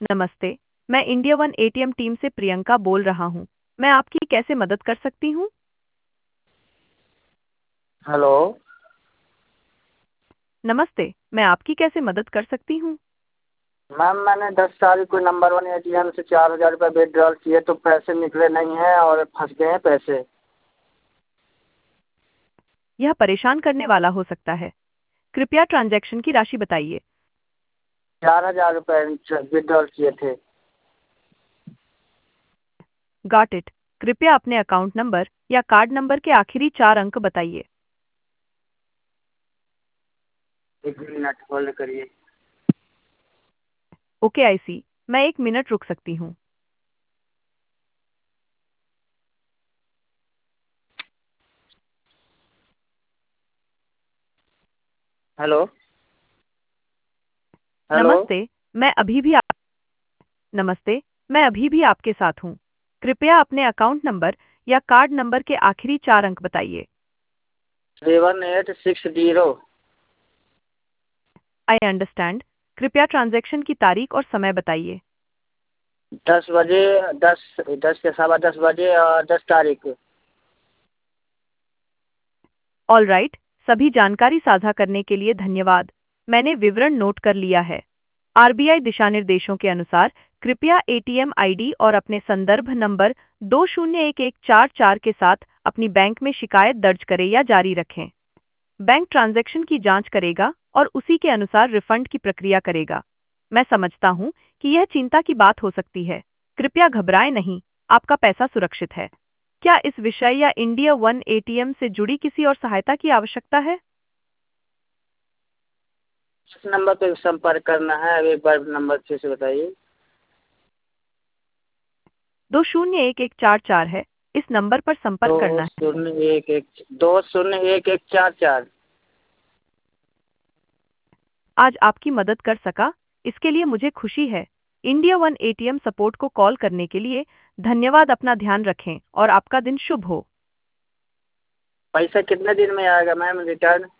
नमस्ते। मैं India one ATM team से प्रियंका बोल रहा हूँ। मैं आपकी कैसे मदद कर सकती हूँ? हेलो। नमस्ते, मैं आपकी कैसे मदद कर सकती हूँ? मैम, मैंने 10 तारीख को नंबर वन एटीएम से 4,000 रुपये विड्रॉल किए तो पैसे निकले नहीं हैं और फंस गए हैं पैसे। यह परेशान करने वाला हो सकता है। कृपया ट्रांजैक्शन की राशि बताइए। 4,000 रुपये विड्रॉल किए थे। Got it. कृपया अपने अकाउंट नंबर या कार्ड नंबर के आखिरी 4 अंक बताइए। 1 मिनट होल्ड करिए। Okay, I see. मैं 1 मिनट रुक सकती हूँ। हेलो। हेलो। नमस्ते, मैं अभी भी आप नमस्ते, मैं अभी भी आपके साथ हूँ। कृपया अपने अकाउंट नंबर या कार्ड नंबर के आखिरी 4 अंक बताइए। 7860। I understand. कृपया ट्रांजैक्शन की तारीख और समय बताइए। 10 बजे, 10 के सवा 10 बजे और 10 तारीख। ऑल राइट, सभी जानकारी साझा करने के लिए धन्यवाद। मैंने विवरण नोट कर लिया है। आरबीआई दिशा निर्देशों के अनुसार कृपया एटीएम आईडी और अपने संदर्भ नंबर 201144 के साथ अपनी बैंक में शिकायत दर्ज करें या जारी रखें। बैंक ट्रांजैक्शन की जांच करेगा और उसी के अनुसार रिफंड की प्रक्रिया करेगा। मैं समझता हूं कि यह चिंता की बात हो सकती है। कृपया घबराएं नहीं, आपका पैसा सुरक्षित है। क्या इस विषय या इंडिया वन एटीएम से जुड़ी किसी और सहायता की आवश्यकता है? इस नंबर पे संपर्क करना है। अब एक बार नंबर फिर से बताइए। 201144 है। इस नंबर पर संपर्क दो करना है। शून्य एक एक 201144। आज आपकी मदद कर सका, इसके लिए मुझे खुशी है। इंडिया वन एटीएम सपोर्ट को कॉल करने के लिए धन्यवाद। अपना ध्यान रखें और आपका दिन शुभ हो। पैसा कितने दिन में आएगा मैम रिटर्न?